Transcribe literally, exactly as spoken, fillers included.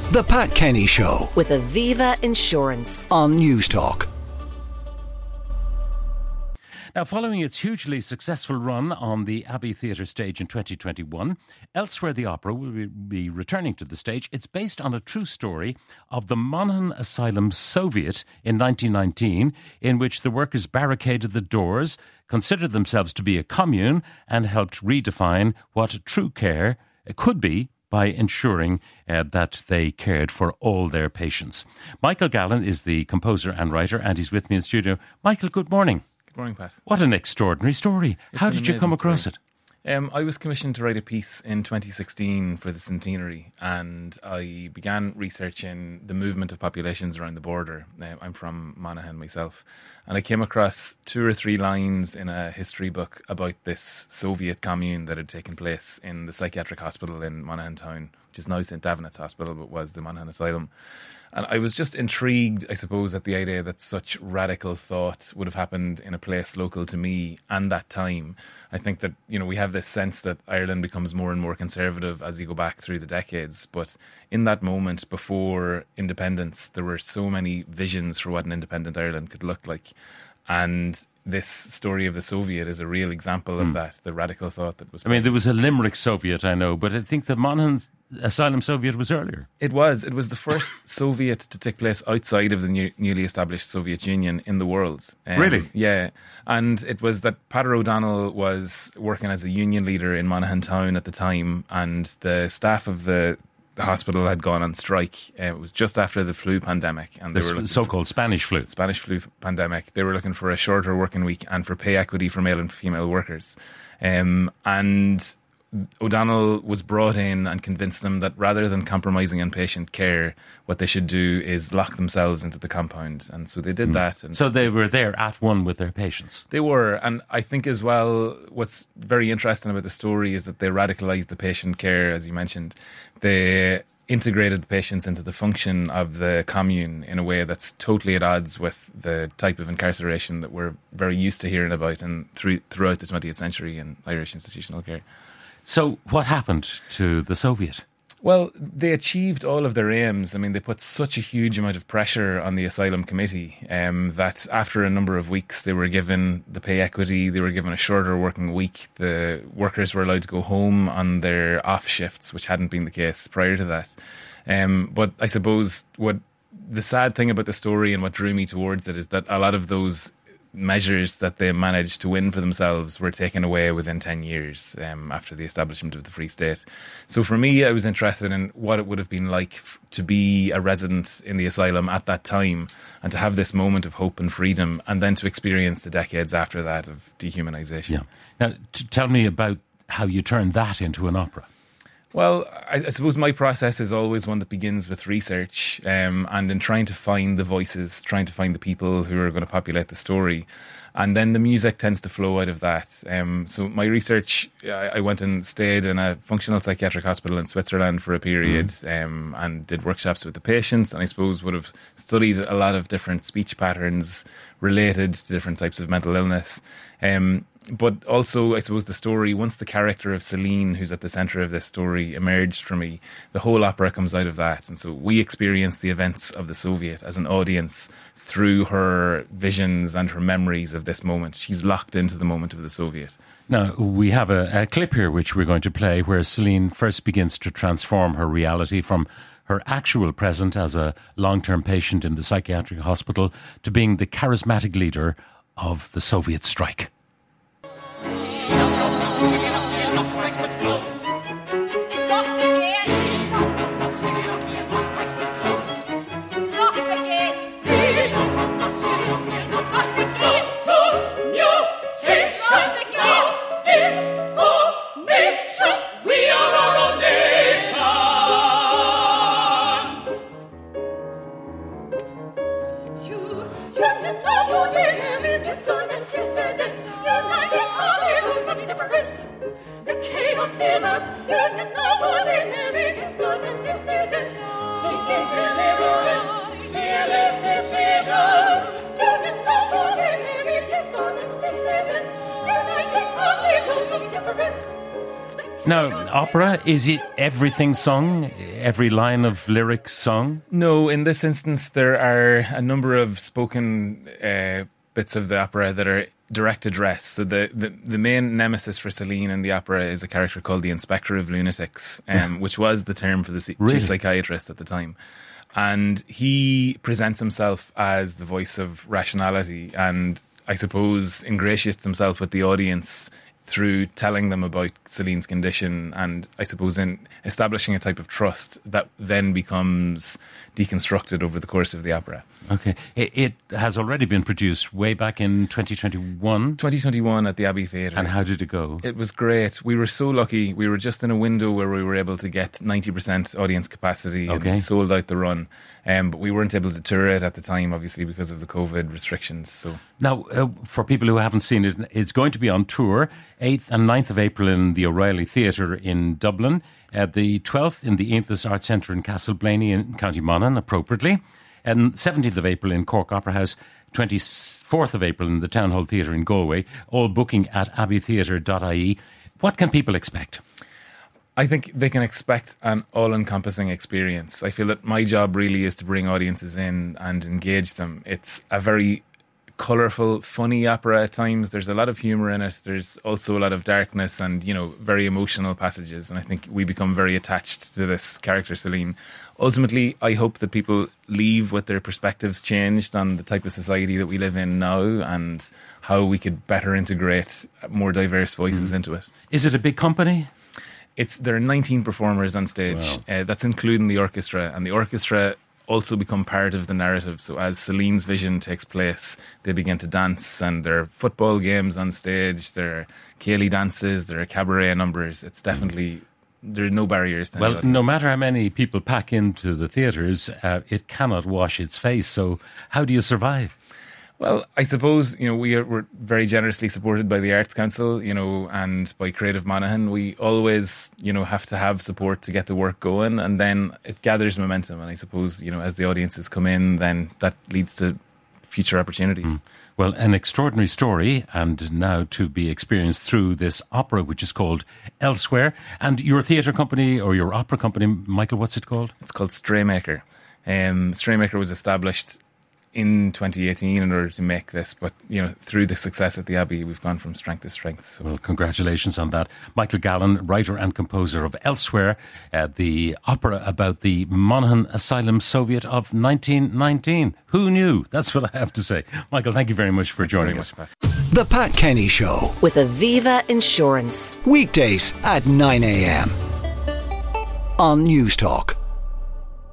The Pat Kenny Show with Aviva Insurance on Newstalk. Now, following its hugely successful run on the Abbey Theatre stage in twenty twenty-one, Elsewhere the Opera will be returning to the stage. It's based on a true story of the Monaghan Asylum Soviet in nineteen nineteen, in which the workers barricaded the doors, considered themselves to be a commune, and helped redefine what true care could be by ensuring uh, that they cared for all their patients. Michael Gallen is the composer and writer, and he's with me in studio. Michael, good morning. Good morning, Pat. What an extraordinary story. It's How did you come across story. it? Um, I was commissioned to write a piece in twenty sixteen for the centenary, and I began researching the movement of populations around the border. Uh, I'm from Monaghan myself, and I came across two or three lines in a history book about this Soviet commune that had taken place in the psychiatric hospital in Monaghan town, which is now Saint Davenant's Hospital, but was the Monaghan Asylum. And I was just intrigued, I suppose, at the idea that such radical thought would have happened in a place local to me and that time. I think that, you know, we have this sense that Ireland becomes more and more conservative as you go back through the decades. But in that moment before independence, there were so many visions for what an independent Ireland could look like. And this story of the Soviet is a real example of mm. that, the radical thought that was... I mean, there was a Limerick Soviet, I know, but I think the Monaghan Asylum Soviet was earlier. It was. It was the first Soviet to take place outside of the new, newly established Soviet Union in the world. Um, really? Yeah. And it was that Peadar O'Donnell was working as a union leader in Monaghan town at the time, and the staff of the The hospital had gone on strike. Uh, it was just after the flu pandemic, and they the were so-called for, Spanish flu. Spanish flu pandemic. They were looking for a shorter working week and for pay equity for male and female workers. Um, and O'Donnell was brought in and convinced them that rather than compromising on patient care, what they should do is lock themselves into the compound. And so they did mm. that. And so they were there at one with their patients. They were. And I think as well, what's very interesting about the story is that they radicalised the patient care, as you mentioned. They integrated the patients into the function of the commune in a way that's totally at odds with the type of incarceration that we're very used to hearing about and through, throughout the twentieth century in Irish institutional care. So what happened to the Soviet? Well, they achieved all of their aims. I mean, they put such a huge amount of pressure on the asylum committee um, that after a number of weeks, they were given the pay equity, they were given a shorter working week. The workers were allowed to go home on their off shifts, which hadn't been the case prior to that. Um, but I suppose what the sad thing about the story and what drew me towards it is that a lot of those measures that they managed to win for themselves were taken away within ten years um, after the establishment of the Free State. So for me, I was interested in what it would have been like f- to be a resident in the asylum at that time and to have this moment of hope and freedom, and then to experience the decades after that of dehumanisation. Yeah. Now, t- tell me about how you turned that into an opera. Well, I, I suppose my process is always one that begins with research um, and in trying to find the voices, trying to find the people who are going to populate the story. And then the music tends to flow out of that. Um, so my research, I, I went and stayed in a functional psychiatric hospital in Switzerland for a period mm. um, and did workshops with the patients, and I suppose would have studied a lot of different speech patterns related to different types of mental illness. Um, But also, I suppose, the story, once the character of Celine, who's at the centre of this story, emerged for me, the whole opera comes out of that. And so we experience the events of the Soviet as an audience through her visions and her memories of this moment. She's locked into the moment of the Soviet. Now, we have a, a clip here which we're going to play where Celine first begins to transform her reality from her actual present as a long-term patient in the psychiatric hospital to being the charismatic leader of the Soviet strike. Now, opera, is it everything sung? Every line of lyrics sung? No, in this instance, there are a number of spoken uh, bits of the opera that are direct address. So the, the, the main nemesis for Celine in the opera is a character called the Inspector of Lunatics, um, which was the term for the Really? chief psychiatrist at the time. And he presents himself as the voice of rationality and, I suppose, ingratiates himself with the audience through telling them about Celine's condition and, I suppose, in establishing a type of trust that then becomes deconstructed over the course of the opera. Okay. It, it has already been produced way back in twenty twenty-one. twenty twenty-one at the Abbey Theatre. And how did it go? It was great. We were so lucky. We were just in a window where we were able to get ninety percent audience capacity Okay. and sold out the run. Um, but we weren't able to tour it at the time, obviously, because of the COVID restrictions. So Now, uh, for people who haven't seen it, it's going to be on tour eighth and ninth of April in the O'Reilly Theatre in Dublin, uh, the twelfth in the Aonthes Arts Centre in Castleblaney in County Monaghan, appropriately, and seventeenth of April in Cork Opera House, twenty-fourth of April in the Town Hall Theatre in Galway, all booking at abbey theatre dot I E. What can people expect? I think they can expect an all-encompassing experience. I feel that my job really is to bring audiences in and engage them. It's a very colourful, funny opera at times. There's a lot of humour in it. There's also a lot of darkness and, you know, very emotional passages. And I think we become very attached to this character, Celine. Ultimately, I hope that people leave with their perspectives changed on the type of society that we live in now and how we could better integrate more diverse voices mm. into it. Is it a big company? It's there are nineteen performers on stage. Wow. Uh, that's including the orchestra, and the orchestra also become part of the narrative. So as Celine's vision takes place, they begin to dance, and there are football games on stage, there are ceilidh dances, there are cabaret numbers. It's definitely, there are no barriers to Well, no matter how many people pack into the theatres, uh, it cannot wash its face. So how do you survive? Well, I suppose, you know, we are, we're very generously supported by the Arts Council, you know, and by Creative Monaghan. We always, you know, have to have support to get the work going, and then it gathers momentum. And I suppose, you know, as the audiences come in, then that leads to future opportunities. Mm. Well, an extraordinary story, and now to be experienced through this opera, which is called Elsewhere. And your theatre company, or your opera company, Michael, what's it called? It's called Straymaker. Um, Straymaker was established in twenty eighteen in order to make this, but you know, through the success at the Abbey, we've gone from strength to strength. So. Well, congratulations on that. Michael Gallen, writer and composer of Elsewhere, uh, the opera about the Monaghan Asylum Soviet of nineteen nineteen. Who knew? That's what I have to say. Michael, thank you very much for joining us. Much, The Pat Kenny Show with Aviva Insurance. Weekdays at nine a.m. on News Talk.